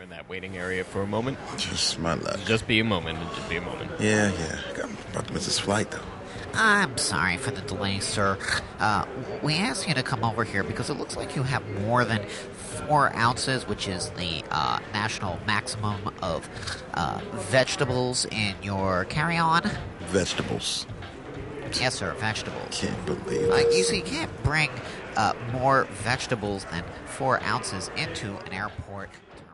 in that waiting area for a moment? Just my luck. Just be a moment. Just be a moment. Yeah. I'm about to miss this flight, though. I'm sorry for the delay, sir. We asked you to come over here because it looks like you have more than 4 ounces, which is the national maximum of vegetables in your carry-on. Vegetables. Yes, sir, vegetables. Can't believe this. You see, you can't bring more vegetables than 4 ounces into an airport terminal.